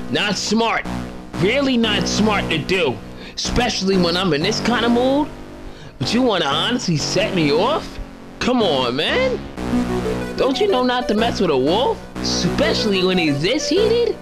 Not smart. Really not smart to do. Especially when I'm in this kind of mood. But you want to honestly set me off? Come on, man. Don't you know not to mess with a wolf? Especially when he's this heated?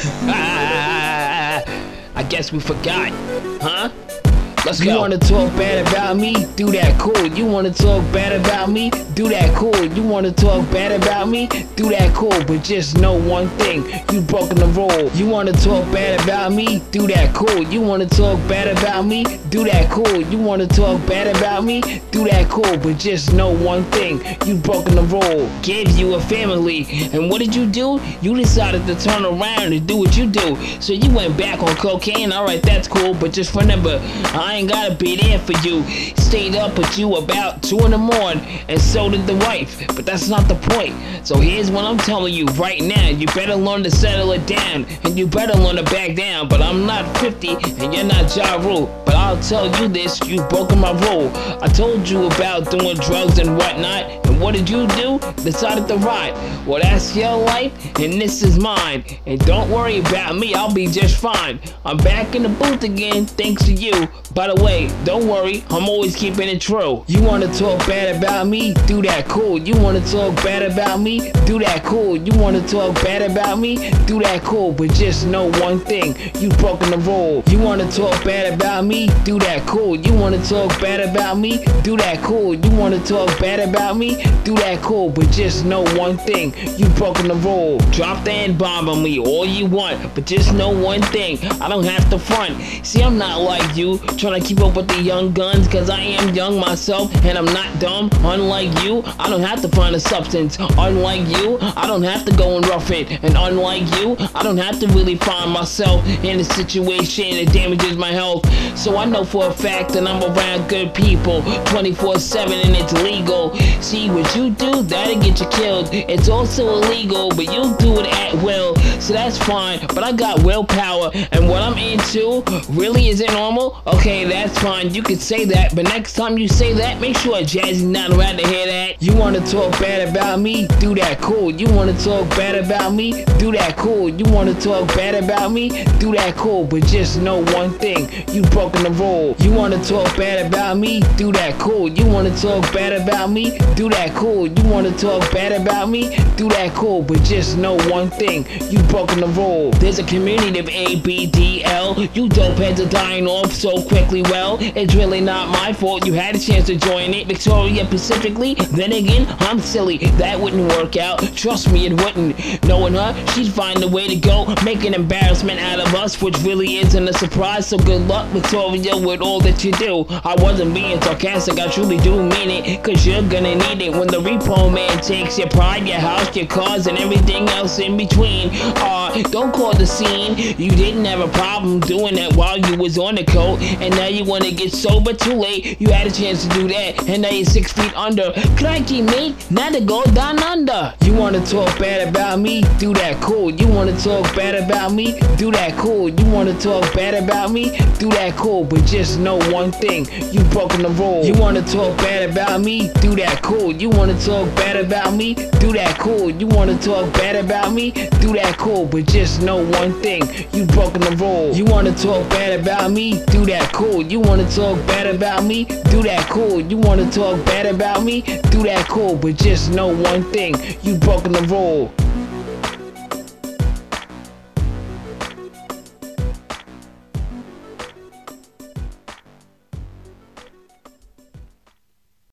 I guess we forgot, huh? Let's go. You wanna talk bad about me? Do that cool. You wanna talk bad about me? Do that cool. You wanna talk bad about me? Do that cool. But just know one thing, you broken the rule. You wanna talk bad about me? Do that cool. You wanna talk bad about me? Do that cool. You wanna talk bad about me? Do that cool. But just know one thing, you broken the rule. Gave you a family, and what did you do? You decided to turn around and do what you do. So you went back on cocaine. Alright, that's cool, but just remember, I ain't gotta be there for you. Stayed up with you about 2 in the morning, and so did the wife, but that's not the point. So here's what I'm telling you right now. You better learn to settle it down, and you better learn to back down. But I'm not 50, and you're not Ja Rule. But I'll tell you this, you've broken my rule. I told you about doing drugs and whatnot, and what did you do? Decided to ride. Well, that's your life, and this is mine. And don't worry about me, I'll be just fine. I'm back in the booth again, thanks to you. By the way, don't worry, I'm always keeping it true. You wanna talk bad about me? Do that cool. You wanna talk bad about me? Do that cool. You wanna talk bad about me? Do that cool. But just know one thing, you've broken the rule. You wanna talk bad about me? Do that cool. You wanna talk bad about me? Do that cool. You wanna talk bad about me? Do that cool. But just know one thing, you've broken the rule. Drop the N-bomb on me all you want, but just know one thing, I don't have to front. See, I'm not like you, trying to keep up with the young guns, cause I am young myself, and I'm not dumb. Unlike you, I don't have to find a substance. Unlike you, I don't have to go and rough it. And unlike you, I don't have to really find myself in a situation that damages my health. So I know for a fact that I'm around good people 24/7, and it's legal. See what you do, that'll get you killed. It's also illegal, but you do it at will. So that's fine, but I got willpower, and what I'm into really isn't normal. Okay, that's fine, you can say that, but next time you say that, make sure Jazzy's not around to hear that. You wanna talk bad about me? Do that cool. You wanna talk bad about me? Do that cool. You wanna talk bad about me? Do that cool. But just know one thing, you've broken the rule. You wanna talk bad about me? Do that cool. You wanna talk bad about me? Do that cool. You wanna talk bad about me? Do that cool. But just know one thing, you've broken the rule. There's a community of ABDL. You dope heads are dying off so quickly. Well, it's really not my fault. You had a chance to join it, Victoria Pacifically. Then again, I'm silly. That wouldn't work out. Trust me, it wouldn't. Knowing her, she'd find a way to go, make an embarrassment out of us, which really isn't a surprise. So good luck, Victoria, with all that you do. I wasn't being sarcastic, I truly do mean it, cause you're gonna need it when the repo man takes your pride, your house, your cars, and everything else in between. Don't call the scene. You didn't have a problem doing that while you was on the coat, and now you wanna get sober. Too late. You had a chance to do that, and now you're 6 feet under. Crikey, mate, now to go down under. You wanna talk bad about me? Do that cool. You wanna talk bad about me? Do that cool. You wanna talk bad about me? Do that cool. But just know one thing, you've broken the rule. You wanna talk bad about me? Do that cool. You wanna talk bad about me? Do that cool. You wanna talk bad about me? Do that cool. But just know one thing, you've broken the rule. You wanna talk bad about me? Do that cool. You wanna talk bad about me? Do that cool. You wanna talk bad about me? Do that cool. But just know one thing, you've broken the rule.